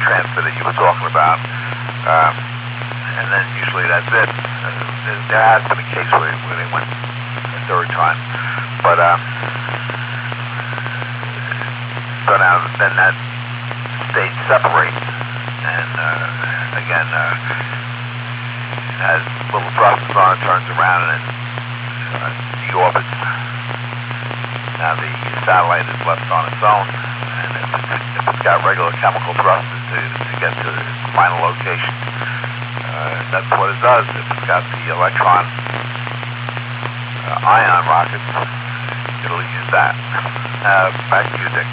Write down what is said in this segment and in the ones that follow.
transfer that you were talking about. And then usually that's it. There has been a case where they went a third time. But so now then that stage separates, and again has little thrusters on it, turns around, and deorbits. Now the satellite is left on its own, and if it's got regular chemical thrusters to get to the final location, that's what it does. If it's got the electron ion rockets, it'll use that. Back to you, Dick.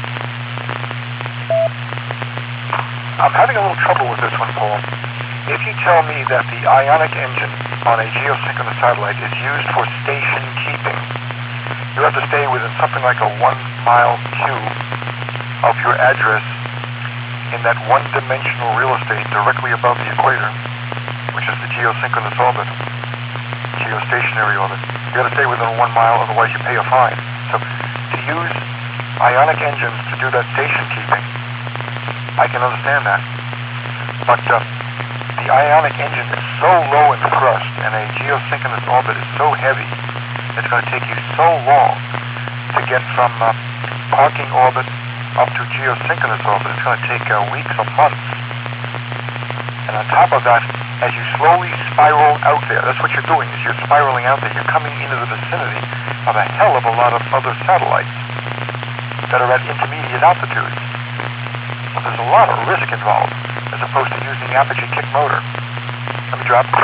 I'm having a little trouble with this one, Paul. If you tell me that the ionic engine on a geosynchronous satellite is used for station keeping, you have to stay within something like a 1 mile cube of your address in that one-dimensional real estate directly above the equator, which is the geosynchronous orbit, geostationary orbit. You got to stay within 1 mile, otherwise you pay a fine. So to use ionic engines to do that station keeping, I can understand that. But the ionic engine is so low in thrust, and a geosynchronous orbit is so heavy, it's going to take you so long to get from parking orbit up to geosynchronous orbit. It's going to take weeks or months. And on top of that, as you slowly spiral out there, that's what you're doing, is you're spiraling out there. You're coming into the vicinity of a hell of a lot of other satellites that are at intermediate altitudes. Well, there's a lot of risk involved, as opposed to using the apogee kick motor. Let me drop.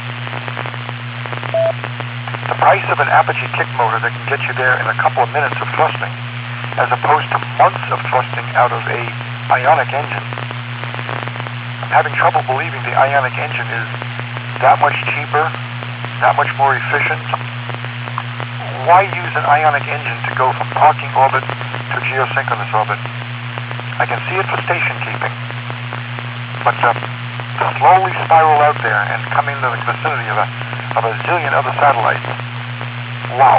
The price of an apogee kick motor that can get you there in a couple of minutes of thrusting, as opposed to months of thrusting out of a ionic engine. I'm having trouble believing the ionic engine is that much cheaper, that much more efficient. Why use an ionic engine to go from parking orbit to geosynchronous orbit? I can see it for station keeping, but to slowly spiral out there and come into the vicinity of a zillion other satellites, wow.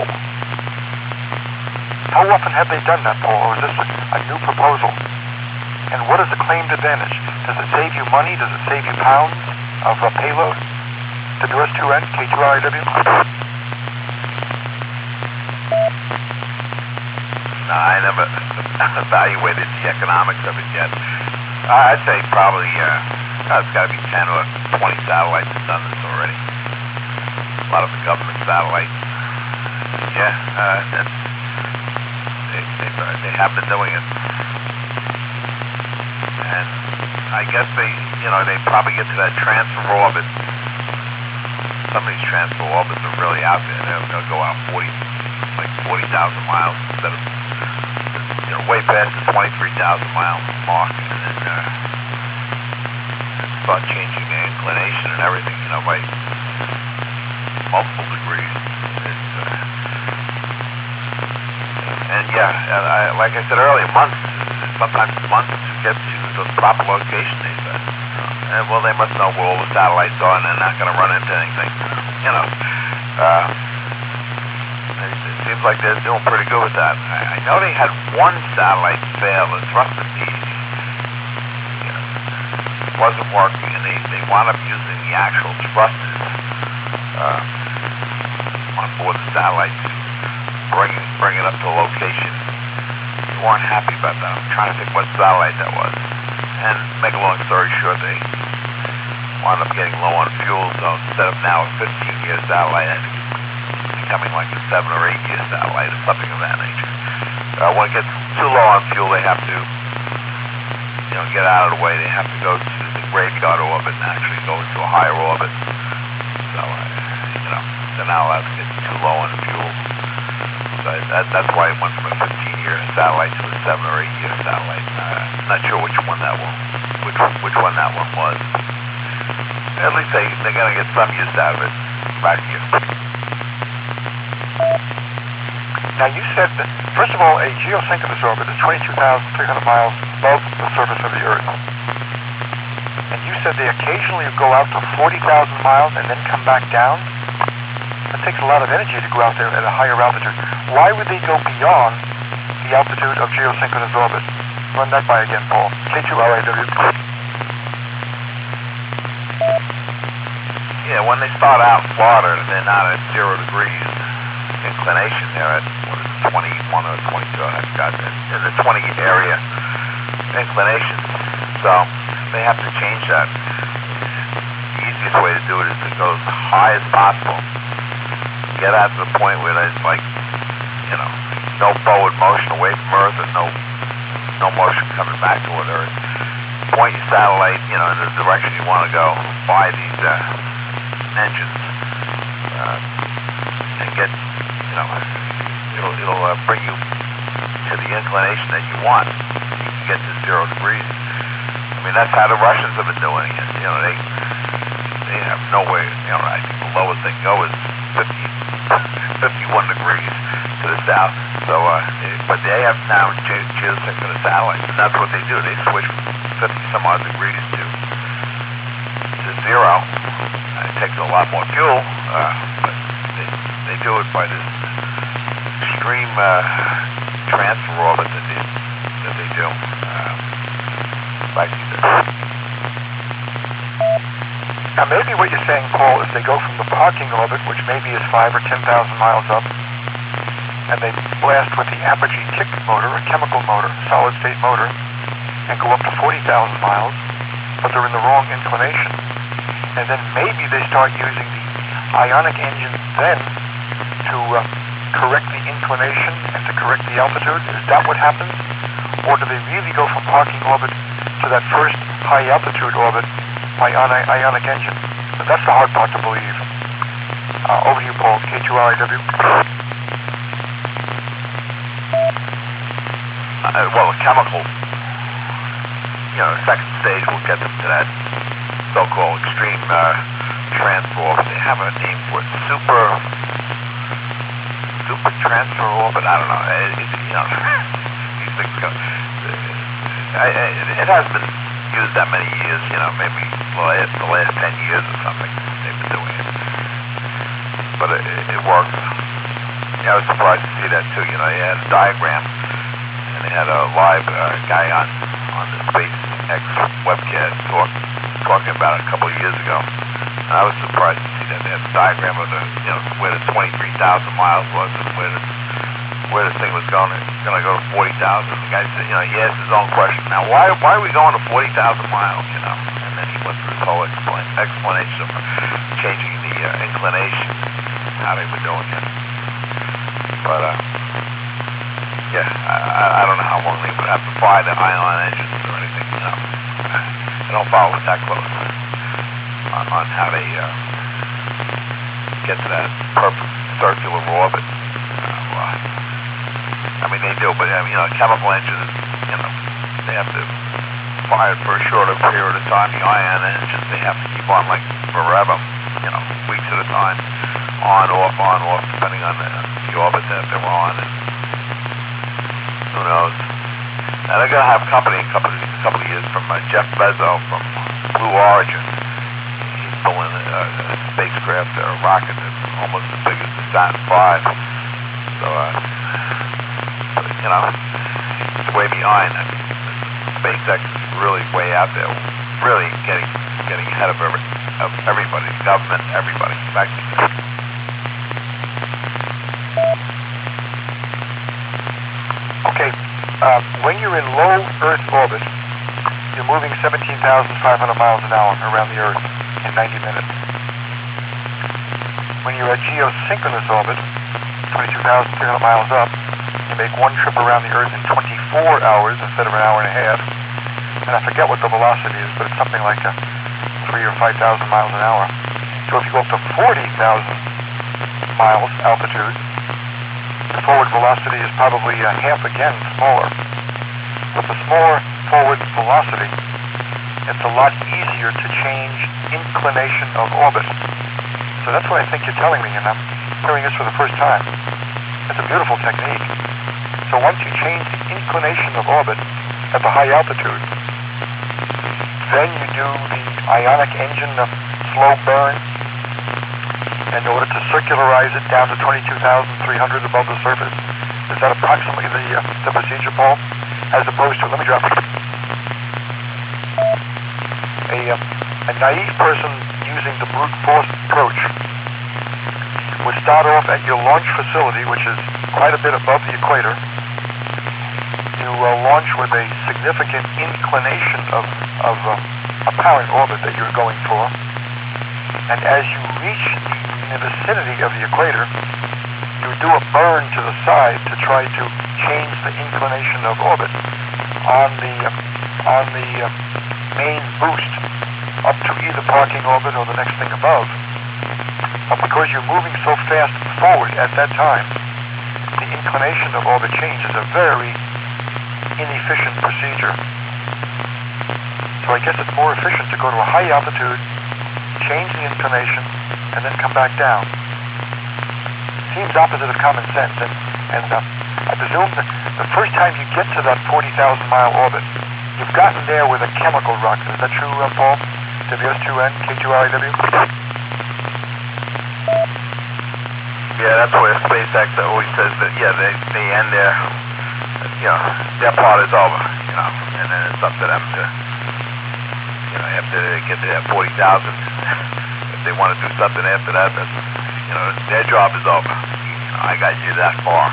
How often have they done that, Paul, or is this a new proposal? And what is the claimed advantage? Does it save you money? Does it save you pounds of payload? WS2N, K2RIW? No, I never evaluated the economics of it yet. I'd say probably it's got to be 10 or 20 satellites have done this already. A lot of the government satellites. Yeah, they have been doing it. And I guess they probably get to that transfer orbit. Some of these transfer orbits are really out there. They'll go out 40,000 miles instead of way past the 23,000 mile mark, and then start changing the inclination and everything, by multiple degrees. And yeah, like I said earlier, sometimes months to get to the proper location, they said. And well, they must know where all the satellites are, and they're not going to run into anything. It seems like they're doing pretty good with that. I know they had one satellite fail, the thruster piece. It wasn't working, and they wound up using the actual thrusters on board the satellite to bring it up to a location. They weren't happy about that. I'm trying to think what satellite that was. And make a long story short, they wound up getting low on fuel, so instead of now a 15-year satellite, I think it's becoming like a 7 or 8 year satellite or something of that nature. When it gets too low on fuel, they have to get out of the way. They have to go to the graveyard orbit and actually go into a higher orbit. So, they're not allowed to get too low on fuel. So that's why it went from a 15-year satellite to a 7 or 8 year satellite. I'm not sure which one that one was. At least they're going to get some use out of it back here. Now you said that, first of all, a geosynchronous orbit is 22,300 miles above the surface of the Earth. And you said they occasionally go out to 40,000 miles and then come back down? That takes a lot of energy to go out there at a higher altitude. Why would they go beyond the altitude of geosynchronous orbit? Run that by again, Paul. K2LAW. Yeah, when they start out in Florida, they're not at 0 degrees inclination. They're at, 21 or 22, I forgot, in the 20 area inclination. So they have to change that. The easiest way to do it is to go as high as possible. Get out to the point where there's no forward motion away from Earth and no motion coming back toward Earth. Point your satellite, in the direction you want to go by these engines, and get, it'll bring you to the inclination that you want. You can get to 0 degrees. I mean, that's how the Russians have been doing it. They have no way. I think the lowest they can go is 51 degrees to the south. So, but they have now geosynchronous satellites, and that's what they do. They switch 50 some odd degrees to 0. It takes a lot more fuel, but they do it by this extreme transfer orbit that they do. Like this. Now, maybe what you're saying, Paul, is they go from the parking orbit, which maybe is 5,000 or 10,000 miles up, and they blast with the apogee kick motor, a chemical motor, solid-state motor, and go up to 40,000 miles, but they're in the wrong inclination. And then maybe they start using the ionic engine then to correct the inclination and to correct the altitude. Is that what happens? Or do they really go from parking orbit to that first high-altitude orbit by ionic engine? But that's the hard part to believe. Over to you, Paul. K2LAW. Well, the chemical, second stage will get them to that so-called extreme transfer orbit. They have a name for it, super transfer orbit. I don't know. These things go. It hasn't been used that many years. Maybe the last 10 years or something. They've been doing it, but it works. I was surprised to see that too. They had a diagram. They had a live guy on the SpaceX webcast talking about it a couple of years ago, and I was surprised to see that they had a diagram of where the 23,000 miles was and where the thing was going to go to 40,000. The guy said, he asked his own question. Now, why are we going to 40,000 miles? And then he went through his whole explanation of changing the inclination, how they were doing it. But yeah, I don't know how long they would have to fly the ion engines or anything. I don't follow it that close on how they get to that perfect circular orbit. I mean, they do, but chemical engines, they have to fire for a shorter period of time. The ion engines, they have to keep on like forever, weeks at a time, on, off, depending on the orbit that they're on. And who knows? Now they're going to have company in a couple of years from Jeff Bezos from Blue Origin. He's pulling a spacecraft, a rocket that's almost as big as the Saturn V. So, it's way behind. SpaceX is really way out there, really getting ahead of everybody, the government, everybody. In fact, okay, when you're in low Earth orbit, you're moving 17,500 miles an hour around the Earth in 90 minutes. When you're at geosynchronous orbit, 22,300 miles up, you make one trip around the Earth in 24 hours instead of an hour and a half. And I forget what the velocity is, but it's something like 3,000 or 5,000 miles an hour. So if you go up to 40,000 miles altitude, the forward velocity is probably half again smaller. With the smaller forward velocity, it's a lot easier to change inclination of orbit. So that's what I think you're telling me, and I'm hearing this for the first time. It's a beautiful technique. So once you change the inclination of orbit at the high altitude, then you do the ionic engine of slow burn in order to circularize it down to 22,300 above the surface. Is that approximately the procedure, Paul? as opposed to, let me drop a naive person using the brute force approach would start off at your launch facility, which is quite a bit above the equator. You launch with a significant inclination of apparent orbit that you're going for, and as you reach the vicinity of the equator, you do a burn to the side to try to change the inclination of orbit on the main boost up to either parking orbit or the next thing above. But because you're moving so fast forward at that time, the inclination of orbit change is a very inefficient procedure. So I guess it's more efficient to go to a high altitude, change the inclination, and then come back down. Seems opposite of common sense, and I presume that the first time you get to that 40,000-mile orbit, you've gotten there with a chemical rocket. Is that true, Paul? WS2N, K2RIW? Yeah, that's where SpaceX always says that, yeah, they end their, their part is over, and then it's up to them to, after they get to that 40,000, if they want to do something after that, that's, their job is over. I got you that far.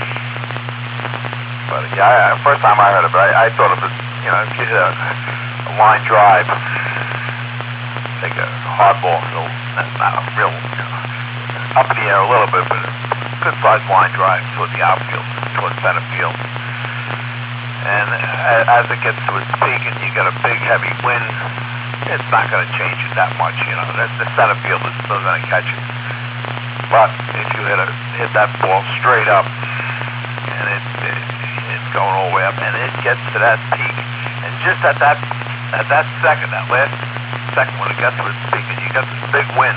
But, yeah, first time I heard of it, I thought of it, if you hit a line drive, like a hardball, not a real, up in the air a little bit, but a good-sized line drive towards the outfield, towards center field. And as it gets to its peak and you get a big, heavy wind, it's not going to change it that much, The center field is still going to catch it. But if you hit that ball straight up, and it's going all the way up, and it gets to that peak, and just at that second, that last second when it gets to its peak, and you get this big wind,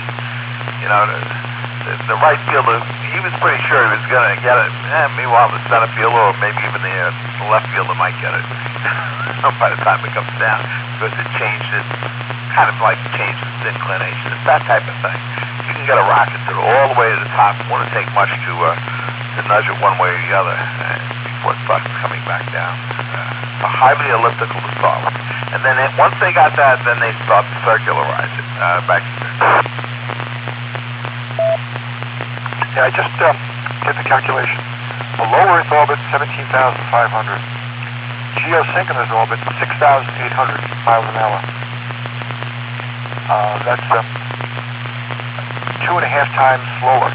the right fielder, he was pretty sure he was going to get it. Meanwhile, the center fielder, or maybe even the left fielder might get it by the time it comes down, because it changed it, kind of like changed its inclination. It's that type of thing. You can get a rocket to all the way to the top. It wouldn't take much to nudge it one way or the other before it starts coming back down. It's a highly elliptical to start with. And then once they got that, then they start to circularize it back to Yeah, I just did the calculation. A low Earth orbit, 17,500. Geosynchronous orbit, 6,800 miles an hour. That's 2.5 times slower.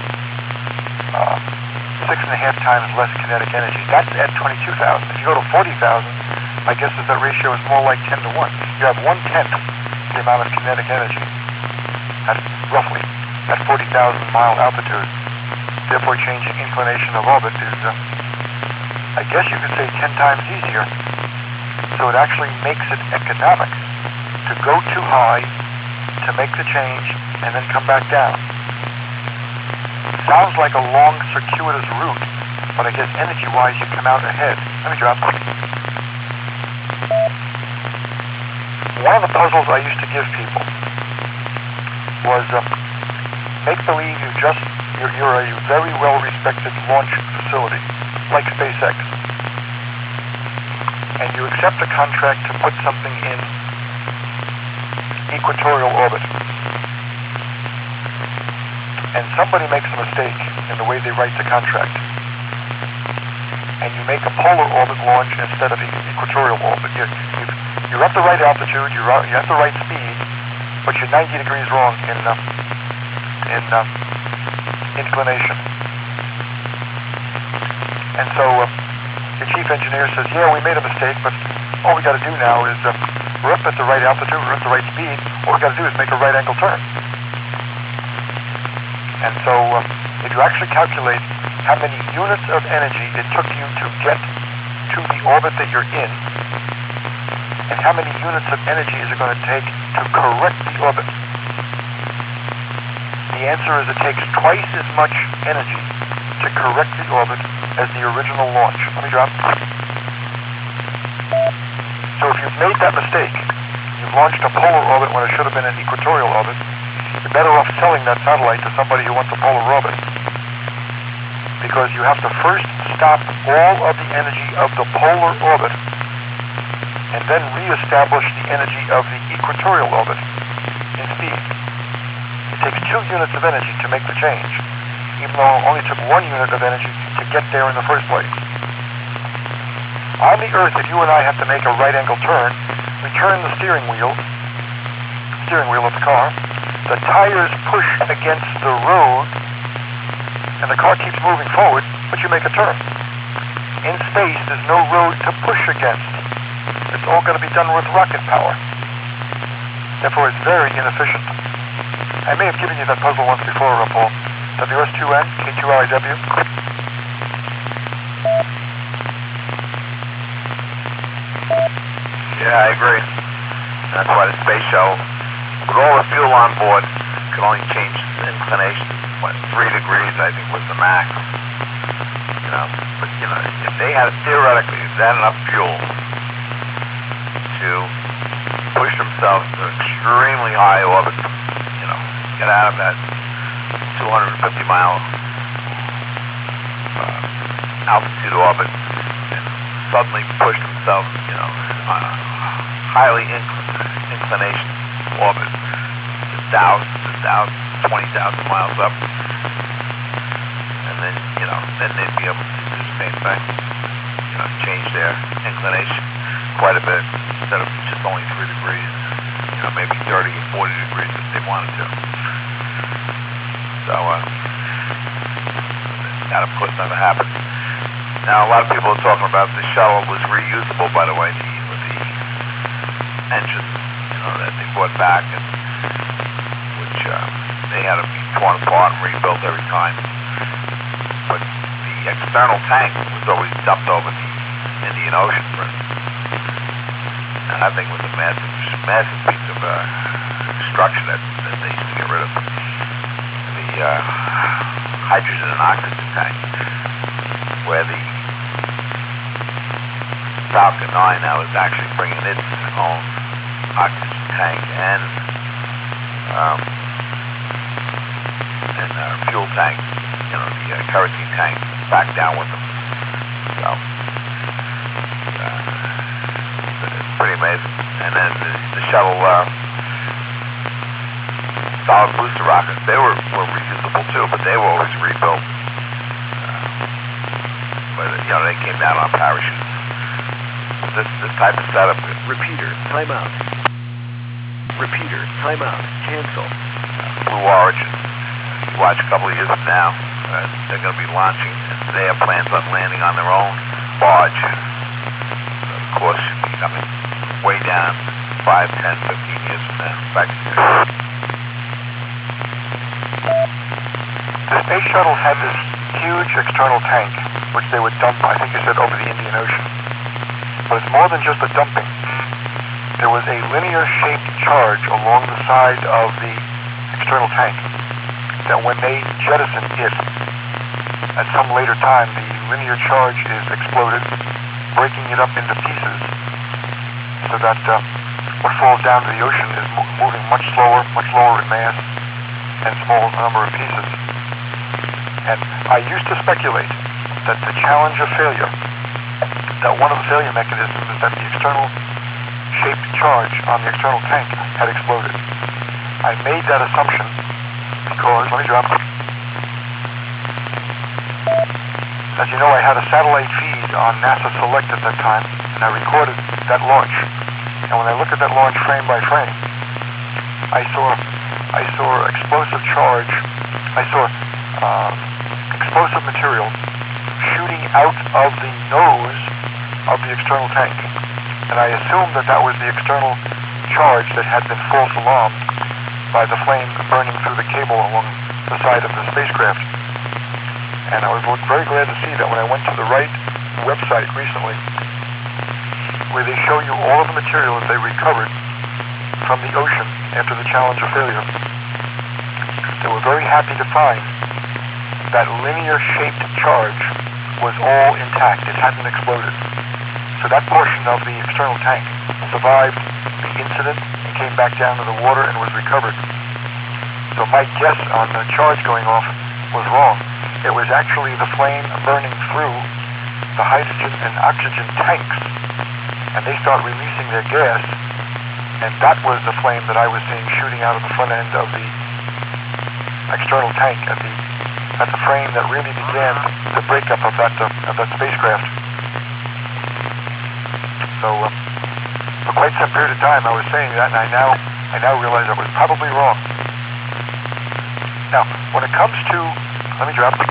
6.5 times less kinetic energy. That's at 22,000. If you go to 40,000, I guess that ratio is more like 10 to 1. You have 1/10 the amount of kinetic energy at roughly at 40,000-mile altitude. Therefore, changing inclination of orbit is, I guess you could say 10 times easier. So it actually makes it economic to go too high, to make the change, and then come back down. Sounds like a long, circuitous route, but I guess energy-wise you come out ahead. Let me drop. One of the puzzles I used to give people was make believe you're a very well-respected launch facility, like SpaceX, and you accept a contract to put something in equatorial orbit. And somebody makes a mistake in the way they write the contract. And you make a polar orbit launch instead of equatorial orbit. You're at the right altitude, you're at the right speed, but you're 90 degrees wrong in inclination. And so the chief engineer says, yeah, we made a mistake, but all we got to do now is we're up at the right altitude, we're at the right speed, all we got to do is make a right angle turn. And so if you actually calculate how many units of energy it took you to get to the orbit that you're in, and how many units of energy is it going to take to correct the orbit, the answer is it takes twice as much energy to correct the orbit as the original launch. Let me drop. So if you've made that mistake, you've launched a polar orbit when it should have been an equatorial orbit, you're better off selling that satellite to somebody who wants a polar orbit. Because you have to first stop all of the energy of the polar orbit and then re-establish the energy of the equatorial orbit in speed. It takes 2 units of energy to make the change, even though it only took 1 unit of energy to get there in the first place. On the Earth, if you and I have to make a right-angle turn, we turn the steering wheel of the car, the tires push against the road, and the car keeps moving forward, but you make a turn. In space, there's no road to push against. It's all going to be done with rocket power. Therefore, it's very inefficient. I may have given you that puzzle once before, Paul. WS2N, K2LIW. Yeah, I agree. That's why the space shuttle, with all the fuel on board, could only change inclination, 3 degrees, I think, was the max. But if they had, theoretically, if they had enough fuel to push themselves to extremely high orbit, get out of that 250-mile altitude orbit and suddenly push themselves, on a highly inclination orbit, just 20,000 miles up, and then, then they'd be able to do the same thing, change their inclination quite a bit instead of just only 3 degrees, maybe 30 or 40 degrees if they wanted to. So, that of course never happened. Now, a lot of people are talking about the shuttle was reusable, by the way, the engine, that they brought back, and which they had to be torn apart and rebuilt every time. But the external tank was always dumped over the Indian Ocean, for instance. And I think it was a massive piece of structure that they used to get rid of. The hydrogen and oxygen tank, where the Falcon 9 now is actually bringing its own oxygen tank and fuel tank, the kerosene tank back down with them. So it's pretty amazing. And then the shuttle solid booster rockets, they were reusable too, but they were always rebuilt. But they came down on parachutes. This type of setup. Repeater, timeout. Repeater, timeout. Cancel. Blue Origin. You watch a couple of years from now, they're going to be launching, and they have plans on landing on their own barge. Of course, should be coming way down 5, 10, 15 years from now. The space shuttle had this huge external tank, which they would dump, I think you said, over the Indian Ocean. But it's more than just the dumping. There was a linear-shaped charge along the side of the external tank that when they jettison it, at some later time, the linear charge is exploded, breaking it up into pieces, so that what falls down to the ocean is moving much slower, much lower in mass, and small number of pieces. And I used to speculate that the challenge of failure, that one of the failure mechanisms is that the external shaped charge on the external tank had exploded. I made that assumption because, let me drop. As you know, I had a satellite feed on NASA Select at that time, and I recorded that launch. And when I looked at that launch frame by frame, I saw explosive charge, I saw explosive material shooting out of the nose of the external tank. And I assumed that that was the external charge that had been false alarmed by the flame burning through the cable along the side of the spacecraft. And I was very glad to see that when I went to the right website recently, where they show you all of the material that they recovered from the ocean after the challenge of failure, they were very happy to find that linear-shaped charge was all intact. It hadn't exploded. So that portion of the external tank survived the incident and came back down to the water and was recovered. So my guess on the charge going off was wrong. It was actually the flame burning through the hydrogen and oxygen tanks and they start releasing their gas, and that was the flame that I was seeing shooting out of the front end of the external tank at the frame that really began the breakup of that spacecraft. So for quite some period of time I was saying that, and I now realize I was probably wrong. Now, when it comes to, let me drop,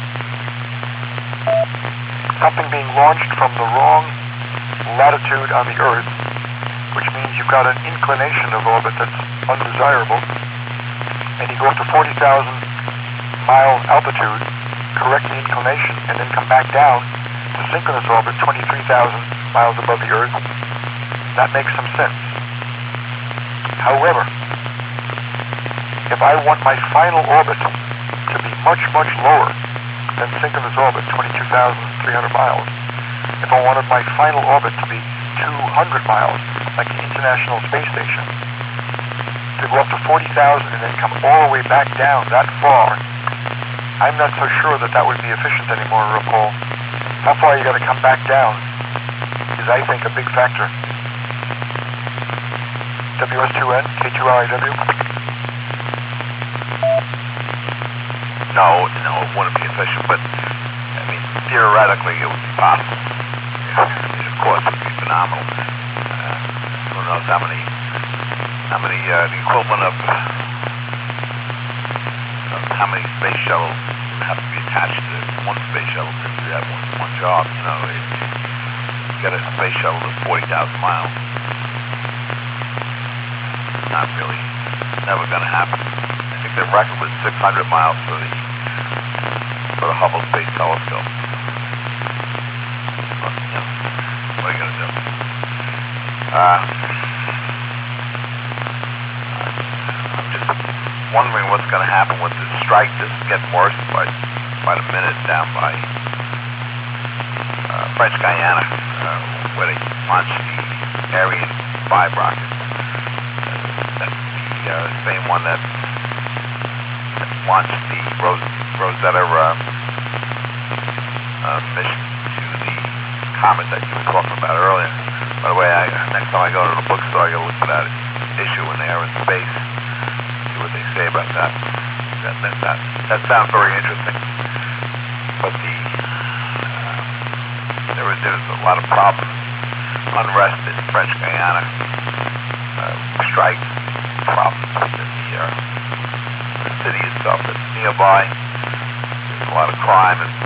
something being launched from the wrong latitude on the Earth, which means you've got an inclination of orbit that's undesirable, and you go up to 40,000 mile altitude, correct the inclination, and then come back down to synchronous orbit 23,000 miles above the Earth, that makes some sense. However, if I want my final orbit to be much, much lower than synchronous orbit, 22,300 miles, if I wanted my final orbit to be 200 miles, like the International Space Station, to go up to 40,000 and then come all the way back down that far, I'm not so sure that would be efficient anymore, Paul. How far you got to come back down is, I think, a big factor. WS2N, K2RIW. No, it wouldn't be efficient, but I mean, theoretically, it would be possible. Of course, it would be phenomenal. Who knows how many, the equivalent of how many space shuttles have to be attached to one space shuttle to do that one job. You know, you get a space shuttle that's 40,000 miles. Not really, never going to happen. I think the record was 600 miles for the Hubble Space Telescope. But, you know, what are you going to do? I'm just wondering what's going to happen with this strike. This is getting worse by the minute down by French Guiana, where they launched the Ariane 5 rocket. That's the same one that launched the Rosetta mission to the comet that you were talking about earlier. By the way, next time I go to the bookstore, I got to look for that issue in there in space, see what they say about that. That sounds very interesting. But there's a lot of problems, unrest in French Guiana, strike problems within the city itself that's nearby. There's a lot of crime, and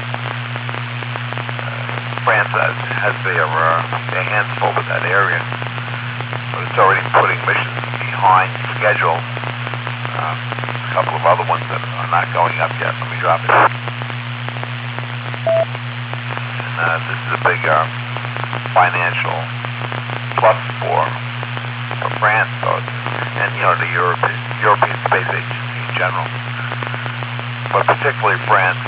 France has their hands full with that area, but it's already putting missions behind schedule. A couple of other ones that are not going up yet. Let me drop it. And this is a big financial plus for France, and the European Space Agency in general, but particularly France.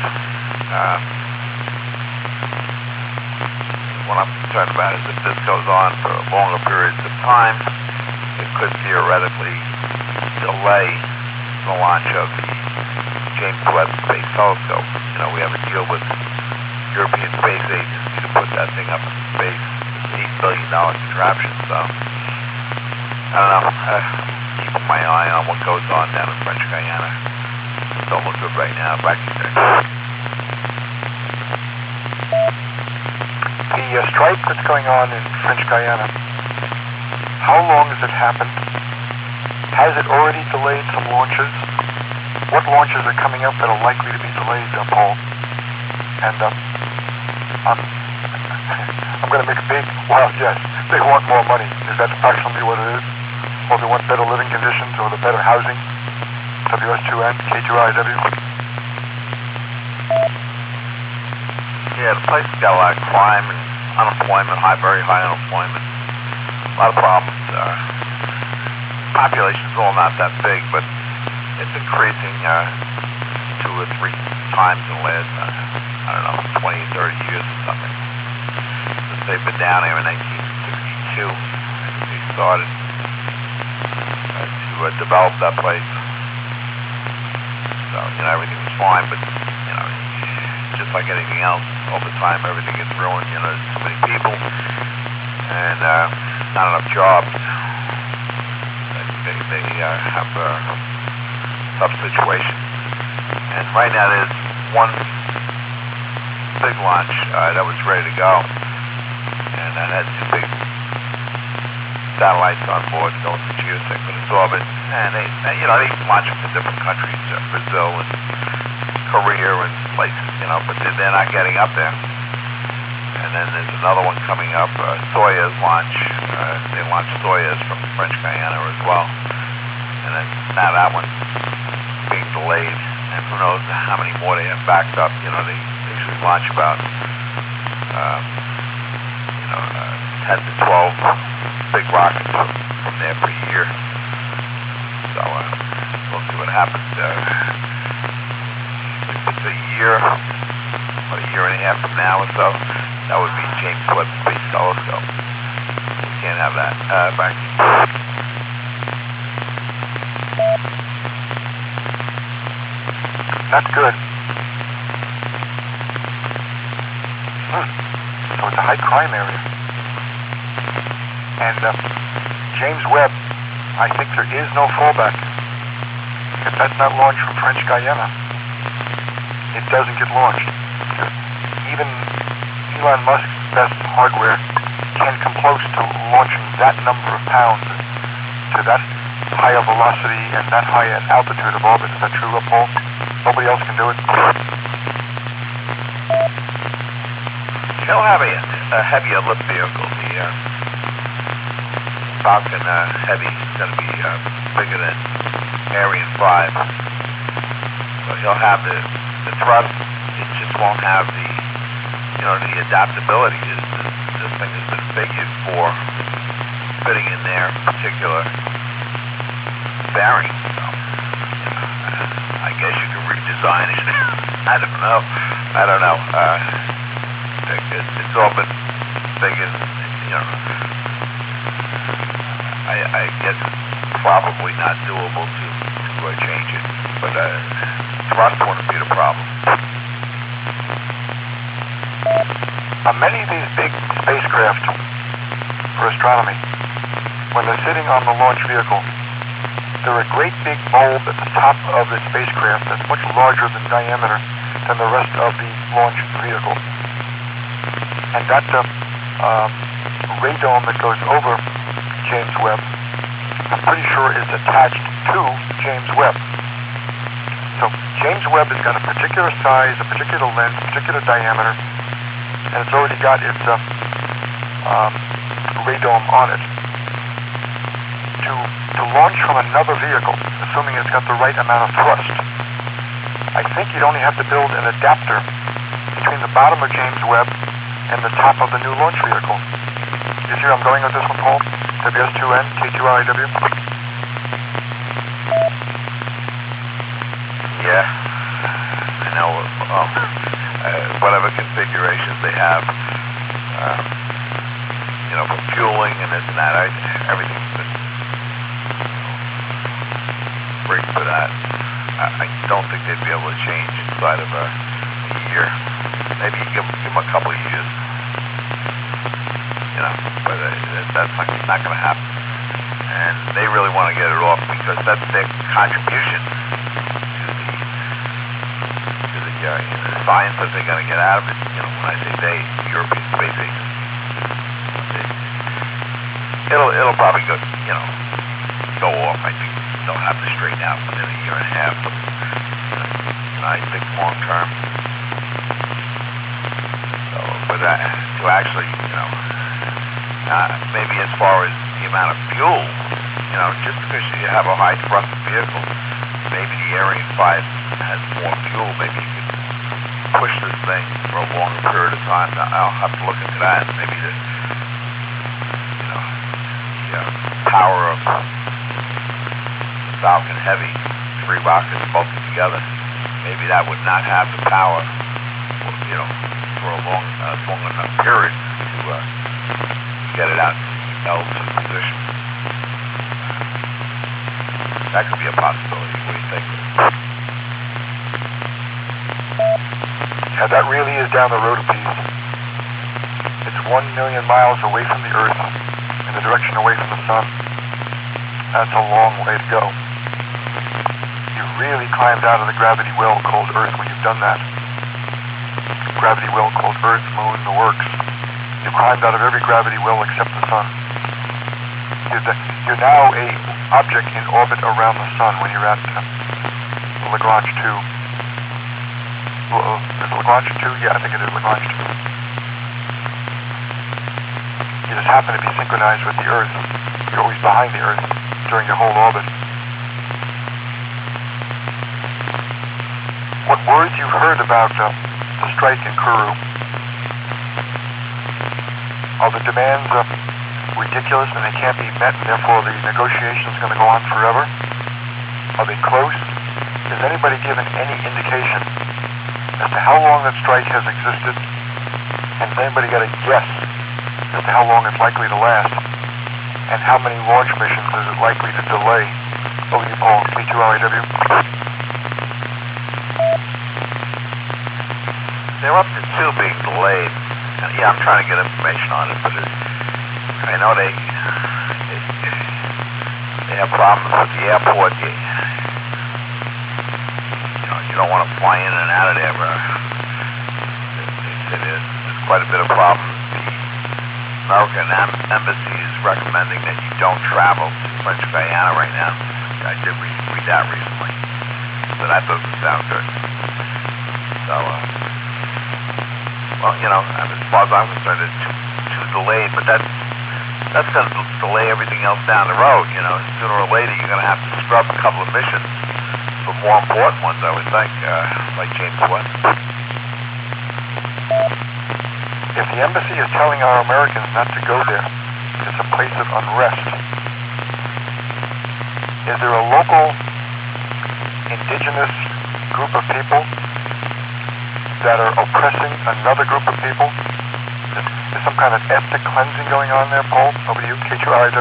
What I'm concerned about is if this goes on for longer periods of time, it could theoretically delay the launch of the James Webb Space Telescope. We have a deal with the European Space Agency to put that thing up in space. It's $8 billion contraption, so I don't know. Keeping my eye on what goes on down in French Guiana. Don't look good right now. Back to you. The strike that's going on in French Guiana, how long has it happened? Has it already delayed some launches? What launches are coming up that are likely to be delayed, Paul? And I'm going to make a big wild guess. They want more money. Is that approximately what it is? Or they want better living conditions or the better housing? WS2N, K2RIW. Yeah, the place has got a lot of crime and unemployment, very high unemployment. A lot of problems. Population's all not that big, but it's increasing 2 or 3 times in the last, 20, 30 years or something. Since they've been down here in 1962, they started to develop that place. So, everything was fine, but, just like anything else, over time everything gets ruined. There's too many people, and not enough jobs. They have a tough situation. And right now there's one big launch that was ready to go, and that had two big satellites on board going to geosynchronous orbit, and they launch them to different countries, Brazil and Korea and places, but they're not getting up there. And then there's another one coming up, Soyuz launch. They launch Soyuz from French Guiana as well. And then now that one's being delayed, and who knows how many more they have backed up. They usually launch about 10 to 12 big rockets from there per year. So we'll see what happens. If it's a year, or a year and a half from now or so, that would be James Webb Space Telescope. We can't have that. Back. That's good. So it's a high crime area. And James Webb, I think there is no fallback. If that's not launched from French Guiana, it doesn't get launched. Even Elon Musk's best hardware can't come close to launching that number of pounds to that high a velocity and that high an altitude of orbit. Is that true, Paul? Nobody else can do it? He'll have a heavier lift vehicle. The Falcon Heavy is going to be bigger than Ariane 5. So he'll have the thrust. It just won't have the adaptability. This thing has been figured for fitting in their particular bearing. So, I guess you can redesign it. I don't know. It's all been figured. I guess it's probably not doable to change it, but thrust wouldn't be the problem. Many of these big spacecraft for astronomy, when they're sitting on the launch vehicle, there are a great big bulb at the top of the spacecraft that's much larger in diameter than the rest of the launch vehicle. And that radome that goes over James Webb, I'm pretty sure is attached to James Webb. So James Webb has got a particular size, a particular length, a particular diameter, and it's already got its radome on it. To launch from another vehicle, assuming it's got the right amount of thrust, I think you'd only have to build an adapter between the bottom of James Webb and the top of the new launch vehicle. You see where I'm going with this one, Paul? WS2N, K2RIW? Yeah, I know. Whatever configurations they have, for fueling and this and that, everything's been rigged for that. I don't think they'd be able to change inside of a year. Maybe you give them a couple of years. But that's not going to happen. And they really want to get it off because that's their contribution to the science that they're going to get out of it. When I say they, the European Space Agency, it'll probably go off. I think they'll have to straighten out within a year and a half. But, I think long term. So, but to actually, maybe as far as the amount of fuel, just because you have a high thrust vehicle, maybe the Ariane 5 has more fuel. Maybe you could push this thing for a longer period of time. I'll have to look into that. Maybe the power of Falcon Heavy, 3 rockets bolted together, maybe that would not have the power, for a long enough period to get it out in altitude position. That could be a possibility. What do you think? Yeah, that really is down the road a piece. It's 1 million miles away from the Earth in the direction away from the sun. That's a long way to go. You really climbed out of the gravity well called Earth when you've done that. Gravity well called Earth, Moon, the works. You climbed out of every gravity well except the sun. You're now a object in orbit around the sun when you're at Lagrange 2. Is it Lagrange 2? Yeah, I think it is Lagrange 2. You just happen to be synchronized with the Earth. You're always behind the Earth during your whole orbit. What words you've heard about the strike in Kourou? Are the demands ridiculous and they can't be met, and therefore the negotiation's going to go on forever? Are they close? Has anybody given any indication as to how long that strike has existed? And has anybody got a guess as to how long it's likely to last? And how many launch missions is it likely to delay? Over to you, Paul, P2LAW. They're up to 2 being delayed. Yeah, I'm trying to get information on it, but I know they have problems with the airport. You don't want to fly in and out of there. They say there's quite a bit of problems. The American Embassy is recommending that you don't travel to French Guiana right now. I did read that recently, so that doesn't sound good. So, well, as far as I'm concerned, it's too delayed, but that's going to delay everything else down the road. Sooner or later you're going to have to scrub a couple of missions for more important ones, I would think, like James Webb. If the embassy is telling our Americans not to go there, it's a place of unrest. Is there a local indigenous group of people that are oppressing another group of people? There's some kind of ethnic cleansing going on there, Paul? Over to you, K2LAW.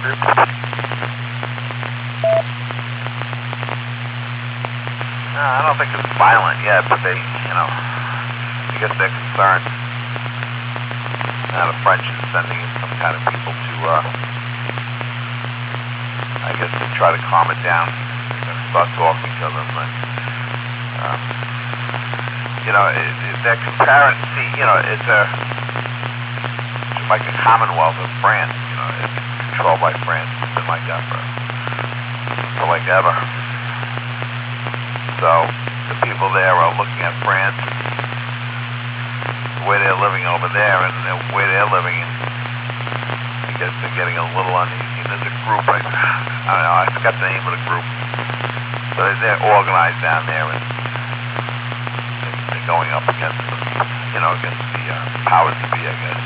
No, I don't think it's violent yet, but they, I guess they're concerned. Now the French is sending in some kind of people to, I guess to try to calm it down. They're going to start talking to them, but, they're comparing, it's like a Commonwealth of France, it's controlled by France, something like that for like ever. So the people there are looking at France, the way they're living over there, and the way they're living, and I guess they're getting a little uneasy. There's a group, I don't know, I forgot the name of the group, but they're organized down there, and they're going up against against the powers that be, I guess.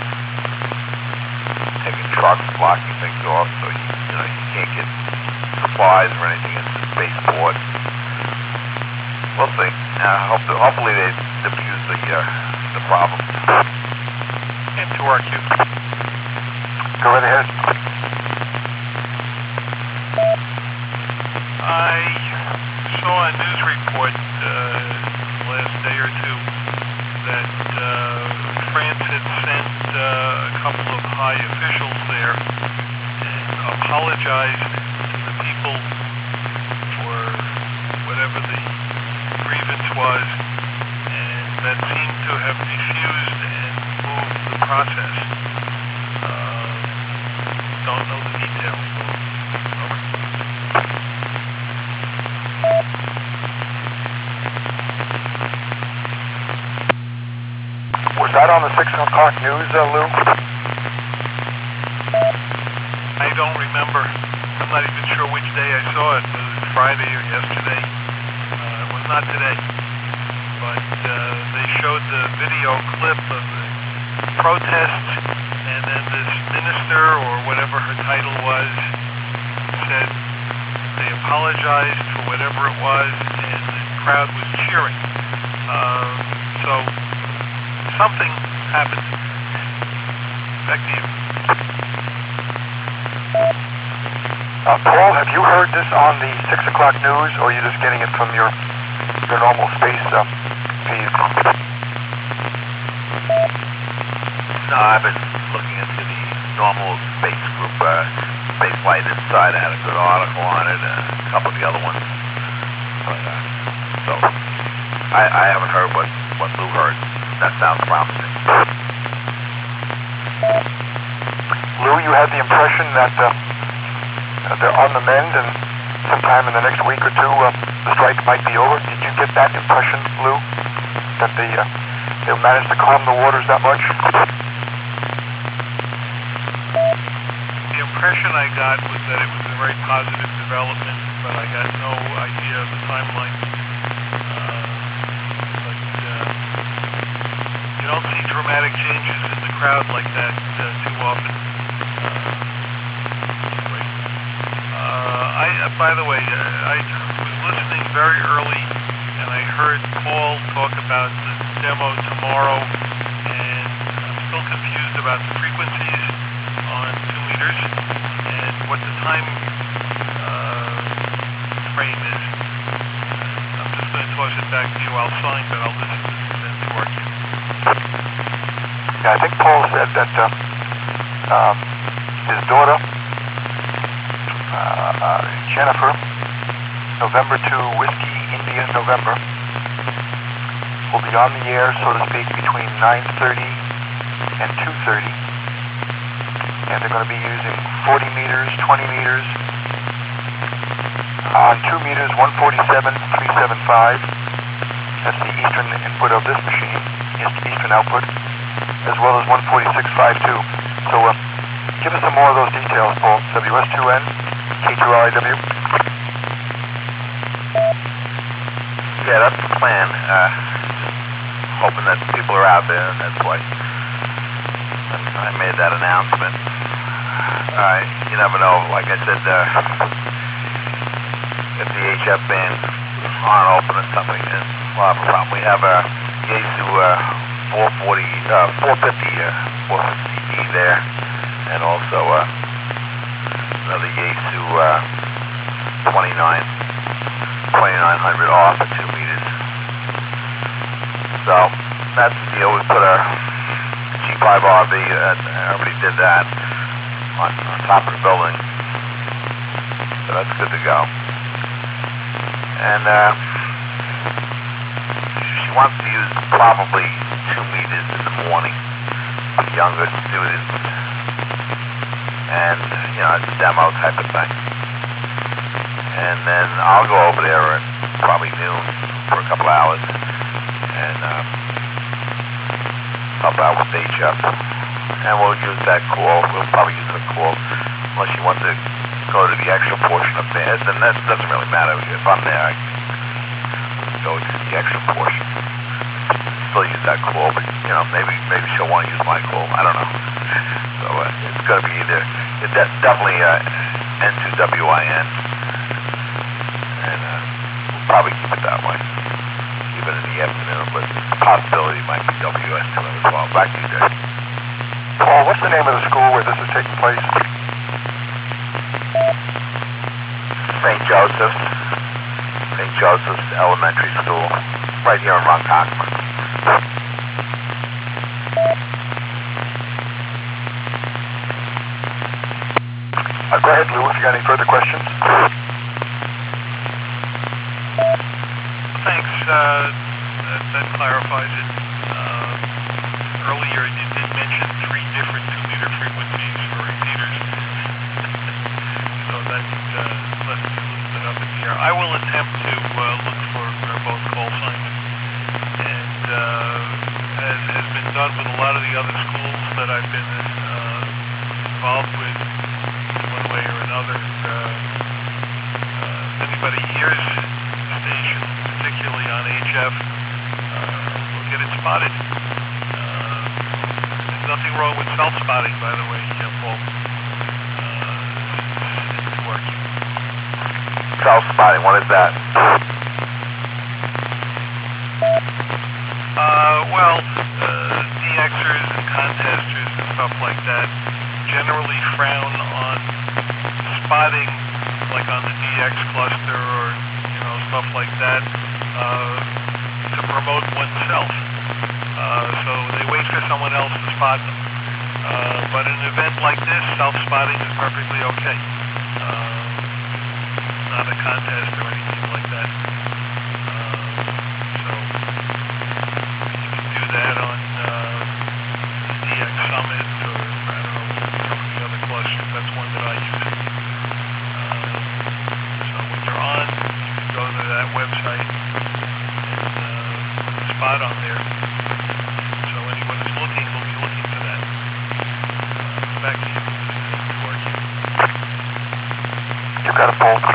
Taking trucks, blocking things off, so you can't get supplies or anything into the spaceport. We'll see. Hopefully they diffuse the problem. Into our queue. Go right ahead. I saw a news report last day or two that France had sent a couple of high officials there and apologized to the people for whatever the grievance was, and that seemed to have diffused and moved the process. Don't know the details. Was that on the 6 o'clock news, Lou? I don't remember. I'm not even sure which day I saw it. Was it Friday or yesterday? It was not today. But they showed the video clip of the protests, and then this minister, or whatever her title was, said they apologized for whatever it was, and the crowd was cheering. So something happened. Back to you. Paul, have you heard this on the 6 o'clock news, or are you just getting it from your normal space feed? No, No, I've been looking into the normal space group, Space Flight Inside. I had a good article on it, a couple of the other ones. But, so, I haven't heard what Lou heard. That sounds promising. Lou, you had the impression that they're on the mend and sometime in the next week or two the strike might be over. Did you get that impression, Lou? That they'll manage to calm the waters that much? The impression I got was that it was a very positive development, but I got no idea of the timeline. You don't see dramatic changes in the crowd like that too often. By the way, I was listening very early, and I heard Paul talk about the demo tomorrow, and I'm still confused about the frequencies on 2 meters and what the time frame is. I'm just going to toss it back to you. I'll sign, but I'll listen to the network. Yeah, I think Paul said that his daughter, Jennifer, November 2, Whiskey India November, will be on the air, so to speak, between 9:30 and 2:30, and they're going to be using 40 meters, 20 meters, on 2 meters, 147.375. That's the eastern input of this machine, eastern output, as well as 146.52. So give us some more of those details, Paul. WS2N, K2RIW. Yeah, that's the plan. Hoping that people are out there, and that's why I made that announcement. You never know. Like I said, if the HF bands aren't open or something, then we'll have a problem. We have a Yaesu 450E there, and also another Yaesu 2900 off at 2 meters. So that's the deal. We put a G5RV, everybody did that on top of the building. So that's good to go. And she wants to use probably 2 meters in the morning, the younger students. And, it's a demo type of thing. And then I'll go over there at probably noon for a couple hours and help out with HF. And we'll use that call. We'll probably use the call unless you want to go to the extra portion up there. Then that doesn't really matter. If I'm there, I can go to the extra portion. Still use that call, but maybe she'll want to use my call. I don't know. So it's going to be either definitely N2WIN. We'll probably keep it that way. Keep it in the afternoon, but the possibility might be WS2 as well. Back to you, Jay. Paul, what's the name of the school where this is taking place? St. Joseph's Elementary School, right here in Ronkonkoma. Go ahead, Lou, if you got any further questions. Thanks. That clarifies it. Earlier you did mention 3 different 2-meter frequencies for repeaters. So that left me a little bit up in the air. I will attempt to look for both call signs. And as has been done with a lot of the other schools that I've been involved with, one way or another, if anybody hears the station, particularly on HF, we'll get it spotted. There's nothing wrong with self-spotting, by the way, Paul. It's working. Self-spotting, what is that? DXers and contesters and stuff like that generally frown on spotting, like on the DX cluster or, stuff like that, to promote oneself. So they wait for someone else to spot them. But an event like this, self-spotting is perfectly okay. Not a contest or anything like that. So you can do that on DX Summit or I don't know, some of the other clusters. That's one that I use. So when you're on, you can go to that website and put the spot on there. So anyone that's looking will be looking for that. Back to you. You got a Paul.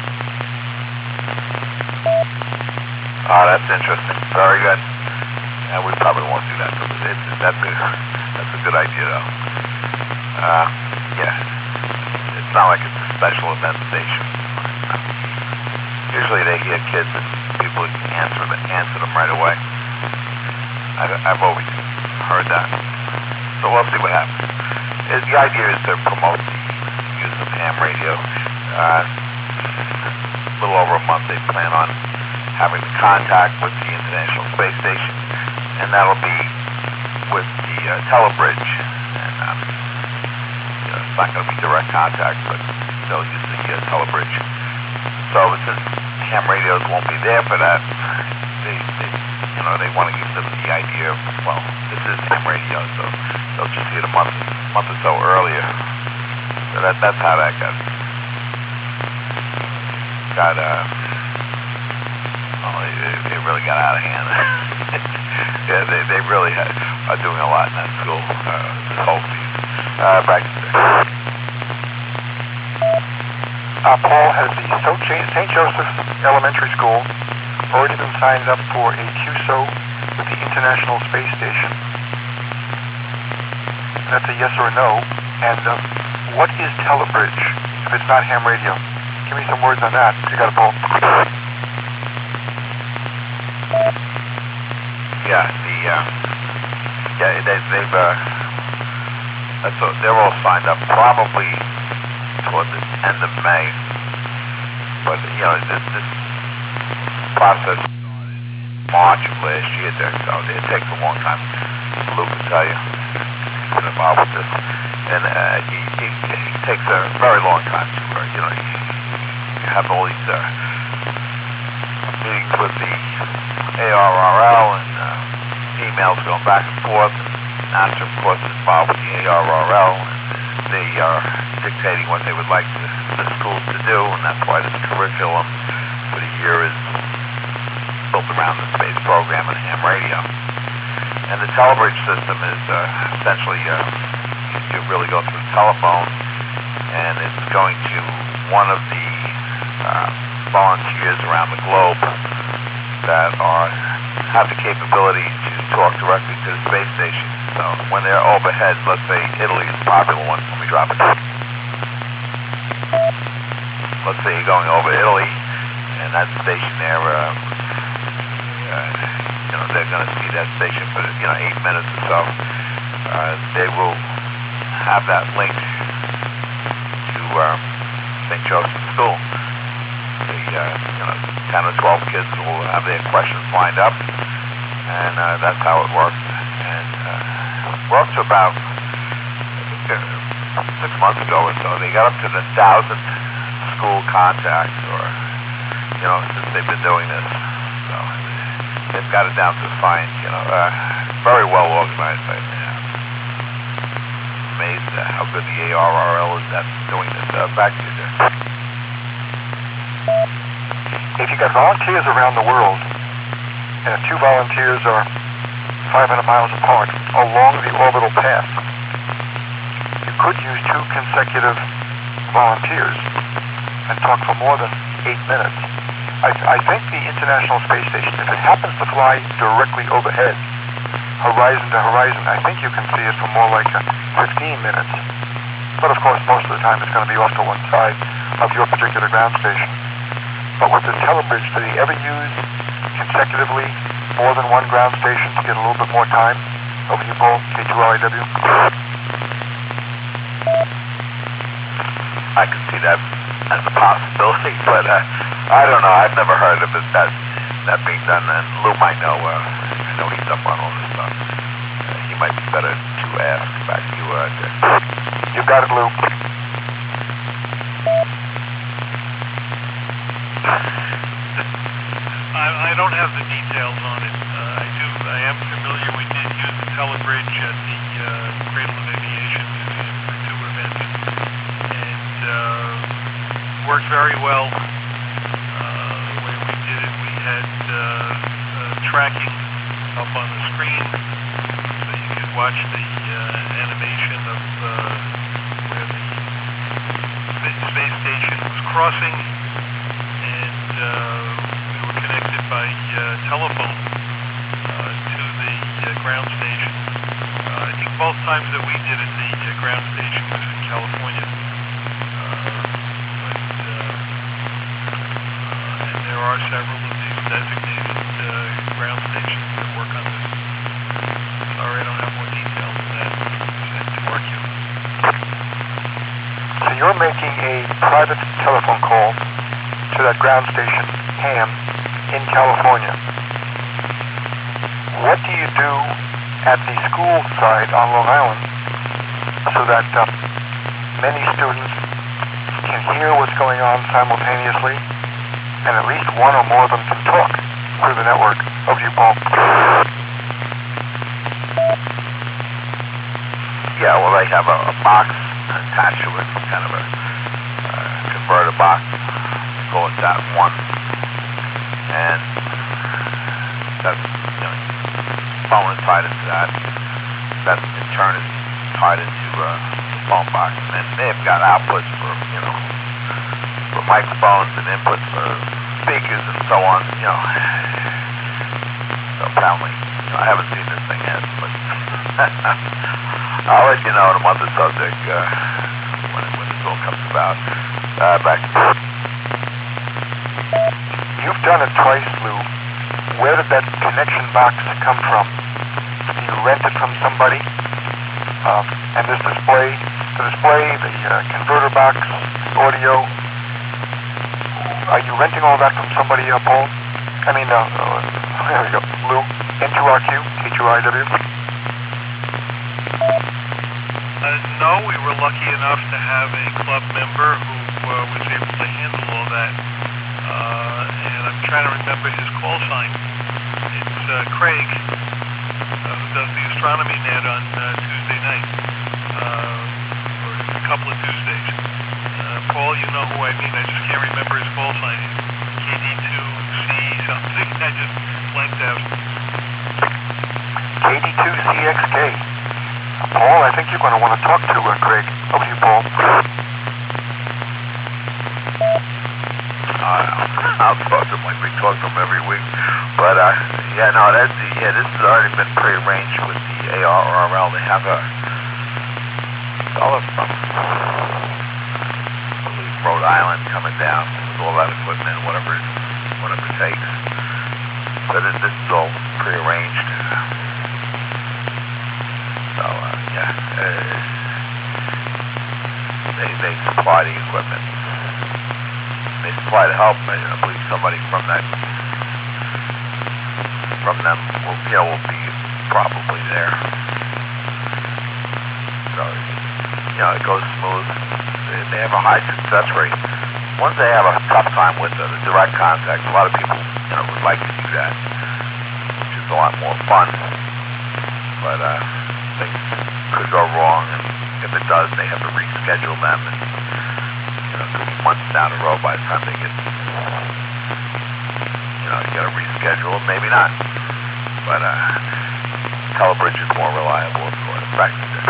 Oh, that's interesting. Very good. And we probably won't do that. That's a good idea, though. Yeah. It's not like it's a special event station. Usually they hear kids and people answer them right away. I've always heard that. So we'll see what happens. The idea is to promote the use of ham radio. A little over a month they plan on having the contact with the International Space Station, and that'll be with the telebridge. And it's not going to be direct contact, but they'll use the telebridge. So since ham radios won't be there for that, they want to give them the idea of, well, this is ham radio, so they'll just see it a month or so earlier. So that's how that got it really got out of hand. Yeah, they really are doing a lot in that school this whole season. Back to Paul, has the St. Joseph Elementary School already been signed up for a QSO with the International Space Station? And that's a yes or a no. And what is telebridge if it's not ham radio? Give me some words on that. You got it, Paul. They're all signed up probably toward the end of May. But this process started in March of last year, so it takes a long time. Luke can tell you, he's been involved with this, and it takes a very long time to you have all these meetings with the ARRL and emails going back and forth. NASA, of course, is involved with the ARRL, and they are dictating what they would like the schools to do, and that's why this curriculum for the year is built around the space program and ham radio. And the telebridge system is essentially you really go through the telephone, and it's going to one of the volunteers around the globe that have the capability to talk directly to the space station. So when they're overhead, let's say Italy is a popular one. Let me drop it. Let's say you're going over Italy, and that station there, they're going to see that station for 8 minutes or so. They will have that link to St. Joseph School. 10 or 12 kids will have their questions lined up, and that's how it works. And we're up to about 6 months ago or so. They got up to the 1,000th school contact, or since they've been doing this. So they've got it down to a science. Very well organized. I'm amazed at how good the ARRL is at doing this. Back to you there. If you got volunteers around the world, and if 2 volunteers are 500 miles apart along the orbital path, you could use 2 consecutive volunteers and talk for more than 8 minutes. I think the International Space Station, if it happens to fly directly overhead, horizon to horizon, I think you can see it for more like 15 minutes. But of course, most of the time it's going to be off to one side of your particular ground station. But with the telebridge, do they ever use consecutively more than one ground station to get a little bit more time? Over to you, Paul, K2LIW. I can see that as a possibility, but I don't know. I've never heard of it that being done. And Lou might know. I know he's up on all this stuff. He might be better to ask. Back to you, Dick. You got it, Lou. I don't have the details on it. I am familiar. We did use the telebridge at the Cradle of Aviation Museum for 2 events, and worked very well. The way we did it, we had tracking up on the screen, so you could watch the animation of where the space station was crossing, and we were connected by telephone to the ground station. I think both times that we did it, the ground station was in California. And there are several of these designated ground stations that work on this. Sorry, I don't have more details than that to our queue. So you're making a private telephone call to that ground station, Ham, in California. What do you do at the school side on Long Island so that many students can hear what's going on simultaneously, and at least one or more of them can talk through the network? Over to you, Paul. Yeah, well, they have a box attached to it, kind of a converter box. They call it that one, and that's, phone is tied into that. That in turn is tied into the phone box, and then they've got outputs for for microphones and inputs for speakers and so on. So apparently, I haven't seen this thing yet, but I'll let you know in a month or so, Dick, when this all comes about. Back. You've done it twice, Lou. Where did that connection box come from? Do you rent it from somebody? And this display, the converter box, audio, are you renting all that from somebody, Paul? I mean, there we go, Lou, N2RQ, K2IW. No, we were lucky enough to have a club member who was able to handle all that. And I'm trying to remember his call sign. It's Craig, who does the astronomy net on Tuesday night, or a couple of Tuesdays. Paul, you know who I mean. I just can't remember his call sign. KD2C something. I just blanked out. KD2CXK. Paul, I think you're going to want to talk to Craig. Over to you, Paul. I'll talk to him like we talk to him every week. But, this has already been prearranged with the ARRL. They have a fellow from, I believe, Rhode Island coming down with all that equipment, whatever it takes. So this is all prearranged. So, they supply the equipment. They supply the help, and I believe somebody from them will be probably there. So, it goes smooth. They have a high success rate. Once they have a tough time with the direct contact, a lot of people, would like to do that, which is a lot more fun. But, things could go wrong, and if it does, they have to reschedule them, and, it could be months down the road by the time they get, you got to reschedule, maybe not. But, telebridge is more reliable, of course. Back to this.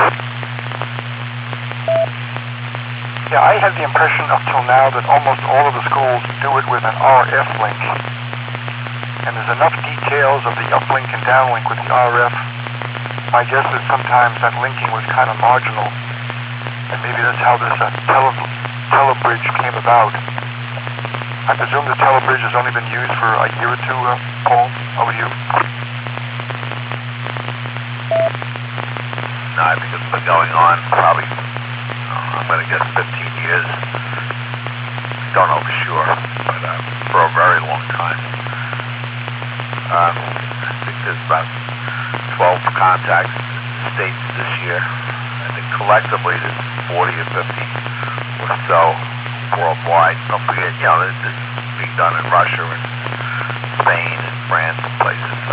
Yeah, I had the impression up till now that almost all of the schools do it with an RF link. And there's enough details of the uplink and downlink with the RF. My guess is sometimes that linking was kind of marginal. And maybe that's how this telebridge came about. I presume the telebridge has only been used for a year or two, Paul. Over to you. No, I think it's been going on probably, I'm going to guess 15 years. Don't know for sure, but for a very long time. I think there's about 12 contacts in the States this year. I think collectively there's 40 or 50 or so worldwide. Don't forget, this is being done in Russia and Spain and France and places. So,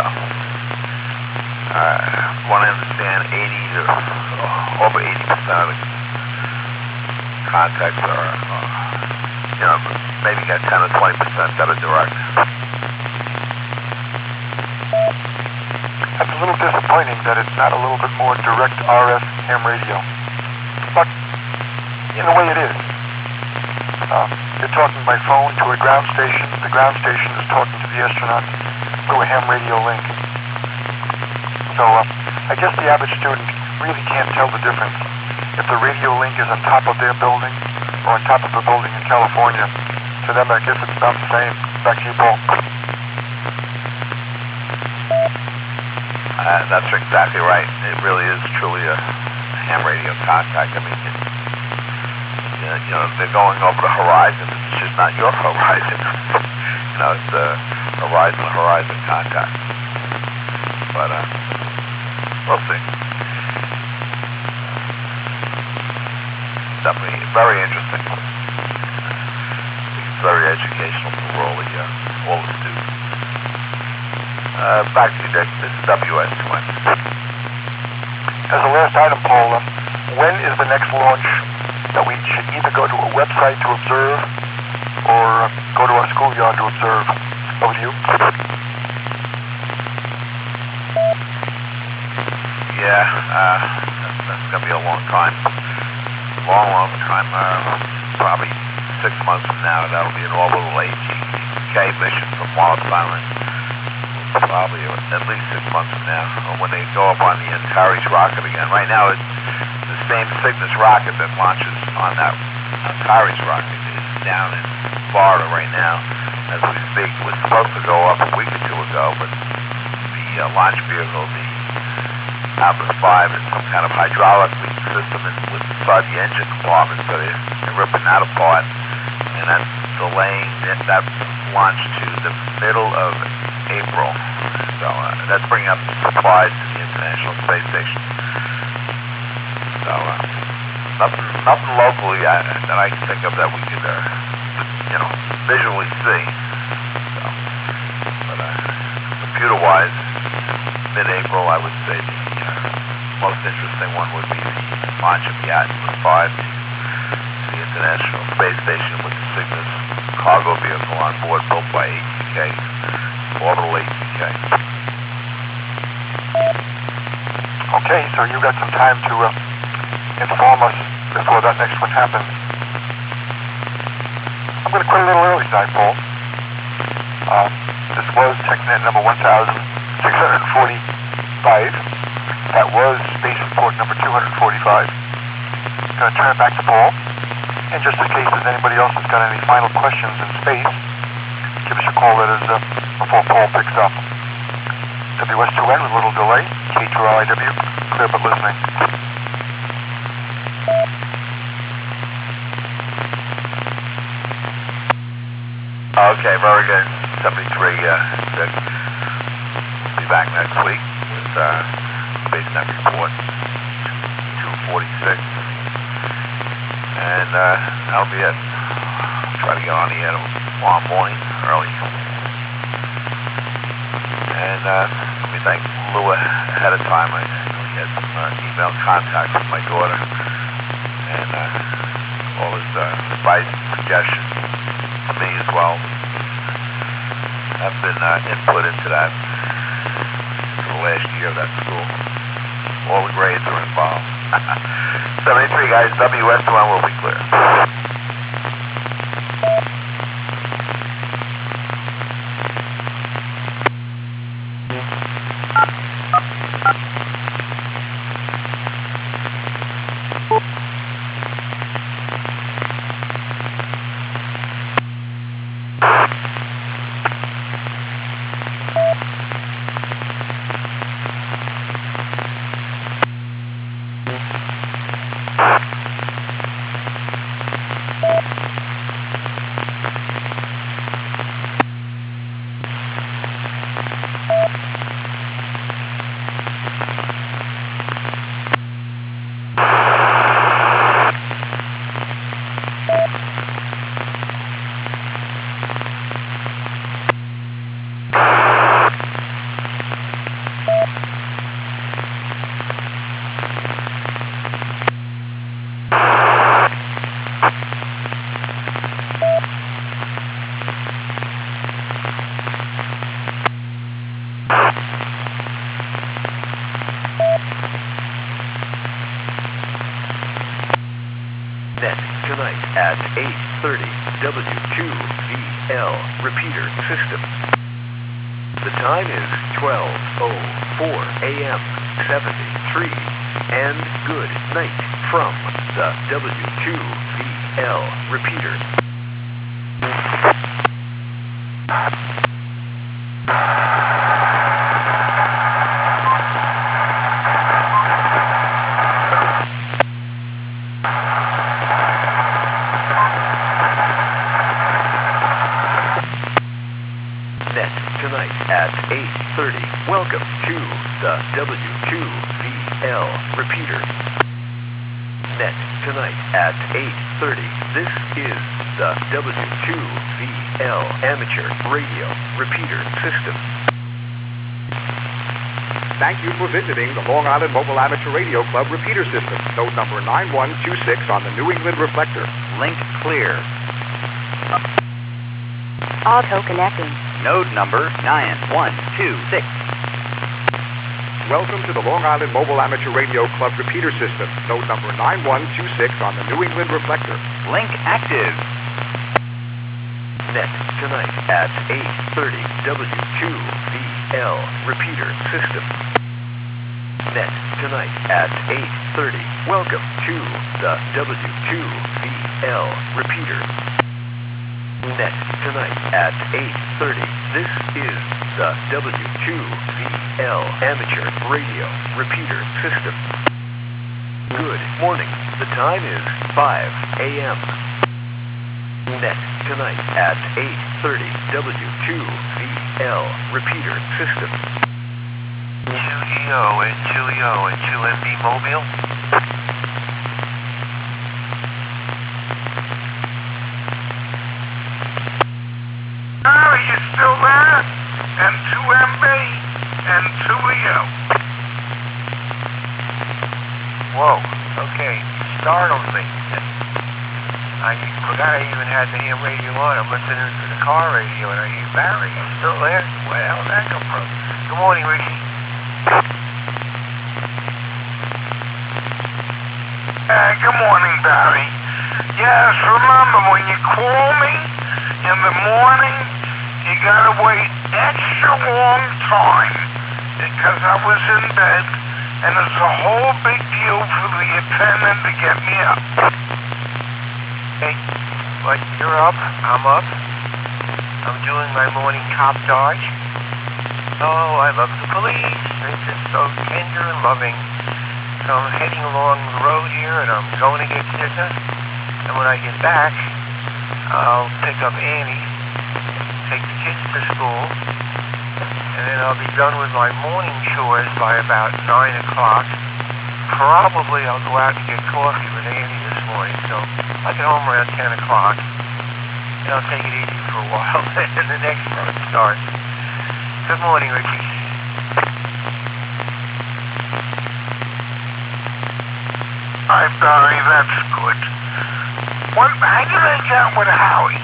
want to understand 80 to over 80% of the contacts are, maybe got 10 or 20% that are direct. That's a little disappointing that it's not a little bit more direct RF ham radio. But in a way it is. You're talking by phone to a ground station. The ground station is talking to the astronaut through a ham radio link. So I guess the average student really can't tell the difference. If the radio link is on top of their building or on top of a building in California, to them I guess it's about the same. Back to you, Paul. That's exactly right. It really is truly a ham radio contact. I mean, they're going over the horizon. It's just not your horizon. It's a horizon contact. But we'll see. Definitely very interesting. It's very educational for all the students. Back to you, Dick. This is WS21. As a last item, Paul, when is the next launch that we should either go to a website to observe or go to our schoolyard to observe? Over to you. Yeah, that's going to be a long time. Long time. Probably 6 months from now, that'll be an orbital ATK mission from Wallops Island. Probably at least 6 months from now, when they go up on the Antares rocket again. Right now, it's the same Cygnus rocket that launches on that Antares rocket is down in Florida right now as we speak. It was supposed to go up a week or two ago, but the launch vehicle, the Atlas V, is some kind of hydraulic leak system inside the engine compartment, so they're ripping that apart, and that's delaying that launch to the middle of April. So that's bringing up supplies to the International Space Station. So nothing locally that I can think of that we could, visually see. So, but computer-wise, mid-April, I would say the most interesting one would be the launch of the Atlas V to the International Space Station with the Cygnus cargo vehicle on board, built by ATK. Orbital ATK. Okay, so you got some time to inform us before that next one happens. I'm going to quit a little early tonight, Paul. This was TechNet number 1645. That was Space Report number 245. I'm going to turn it back to Paul. And just in case there's anybody else that's got any final questions in space, give us a call. That is before Paul picks up. WS2N with a little delay. K2RIW, clear but listening. Okay, very good. 73, Dick. We'll be back next week with SpaceNet Report 246. And that'll be it. Try to get on the air tomorrow morning, early. And let me thank Lou ahead of time. I had some email contact with my daughter and all his advice and suggestions to me as well. I've been input into that for the last year of that school. All the grades are involved. 73 guys, WS1 will be clear. repeater system. The time is 12:04 a.m. 73, and good night from the W2VL repeater. Net tonight at 8:30. Welcome to the W2VL repeater. Net tonight at 8:30. This is the W2VL amateur radio repeater system. Thank you for visiting the Long Island Mobile Amateur Radio Club repeater system. Node number 9126 on the New England reflector. Link clear. Auto connecting. Node number 9126. Welcome to the Long Island Mobile Amateur Radio Club repeater system. Node number 9126 on the New England reflector. Link active. Net tonight at 8:30. W2VL repeater system. Net tonight at 8:30. Welcome to the W2VL repeater. Net tonight at 8:30. This is the W2VL amateur radio repeater system. Good morning. The time is 5 a.m. Net tonight at 8:30. W2VL repeater system. QEO and QEO and QMB Mobile. Are you still there? And 2MB and 2EO. Whoa, okay, startled me. I forgot I even had the ham radio on. I'm listening to the car radio and I hear Barry. You still there? Where the hell did that come from? Good morning, Ricky. Good morning, Barry. Yes, remember when you call me in the morning, you gotta wait extra long time because I was in bed and it's a whole big deal for the attendant to get me up. Hey, what, you're up? I'm up. I'm doing my morning cop dodge. Oh, I love the police. They're just so tender and loving. So I'm heading along the road here and I'm going to get dinner. And when I get back, I'll pick up Annie, take the kids to school, and then I'll be done with my morning chores by about 9 o'clock. Probably I'll go out and get coffee with Annie this morning, so I'll get home around 10 o'clock, and I'll take it easy for a while, and the next run starts. Good morning, Ricky. Hi, Barry, that's good. How did I get out with Howie?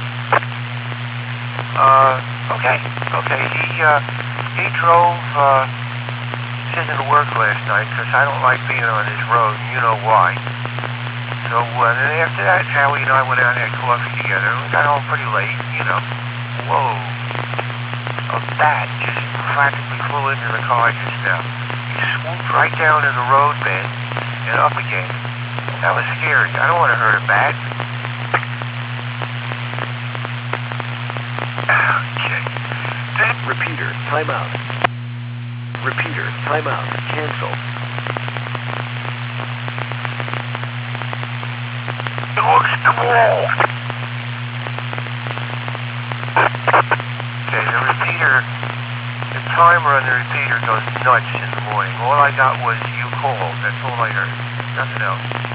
Okay. He drove, to work last night because I don't like being on this road, and you know why. So, then after that, Howie and I went out and had coffee together, and we got home pretty late, you know. Whoa. A bat just practically flew into the car just now. He swooped right down to the roadbed and up again. That was scary. I don't want to hurt a bat. Repeater timeout. Repeater timeout. Cancel. It looks the wall. Okay, the timer on the repeater goes nuts in the morning. All I got was you called. That's all I heard. Nothing else.